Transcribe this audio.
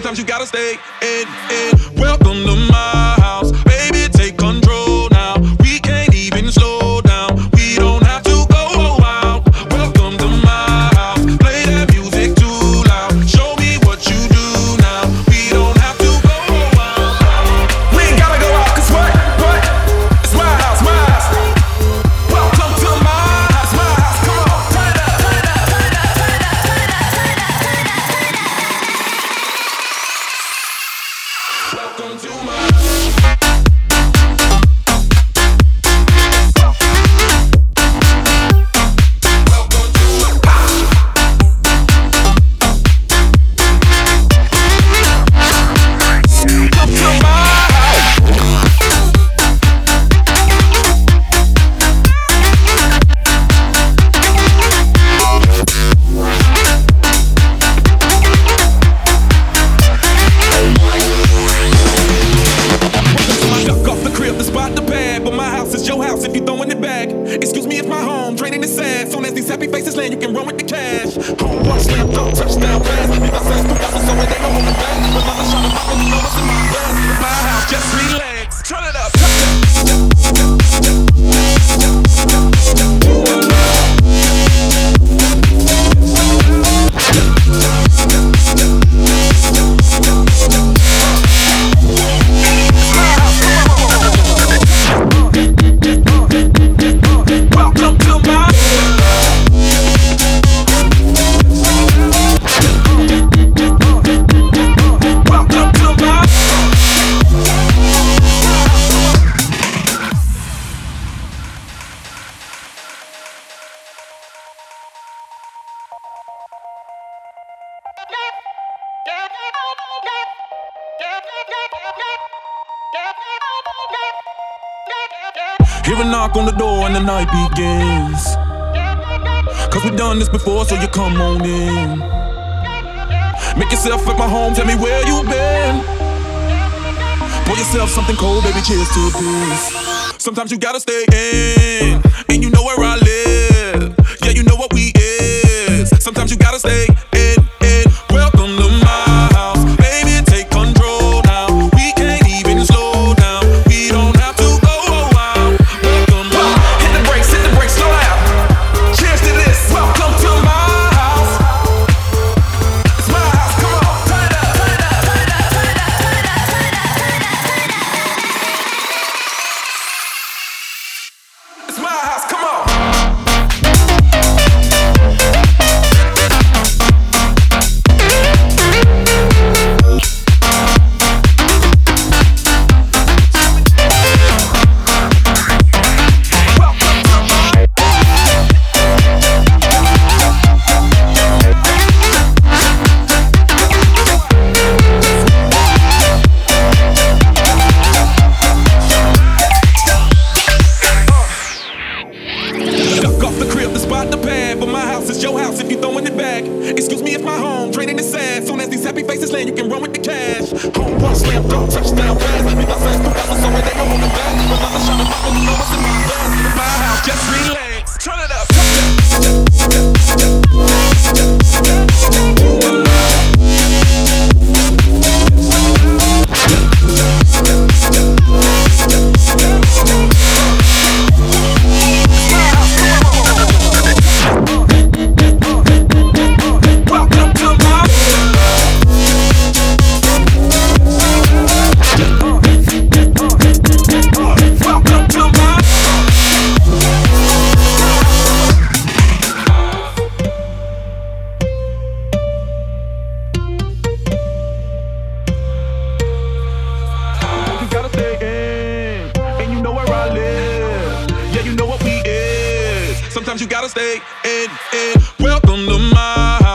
Sometimes you gotta stay in. Welcome to my house, baby, take control now. We can't even slow down. We don't have to go out. Welcome to my house, play that music too loud. Show me what you do now. We don't have to go out. We ain't gotta go out, 'cause what? It's my house, my house. Welcome to my house, my house. Come on, turn it up, turn it up, turn it up, turn it up, turn it up, turn it up, turn it up. Welcome to my you can run with the cash. Home run, slam dunk, touchdown pass. If I say stupid, so it ain't no holding back. Another shot of poppin', you know what's in my bag. My house, just relax. Turn it up. Hear a knock on the door and the night begins. 'Cause we've done this before, so you come on in. Make yourself at my home, tell me where you've been. Pour yourself something cold, baby, cheers to this. Sometimes you gotta stay in, and you know where I live. Yeah, you know what we is. Sometimes you gotta stay in. Welcome to my house, baby, take control now. We can't even slow down. We don't have to go out. Welcome to hit the brakes, slow down. Cheers to this. Welcome to my house. It's my house. Come on, turn it up, turn it up, turn it up, turn it up, turn it up, turn it up, turn it up, turn it up. It's my house. Come on. Excuse me if my home draining is sad. Soon as these happy faces land, you can run with the cash. Home run, slam dunk, touchdown pass. If I say stupid, so it ain't no holding back. Another shot of poppin', you know what's in my bag. My house, just relax. Turn it up. Sometimes you gotta stay in. Welcome to my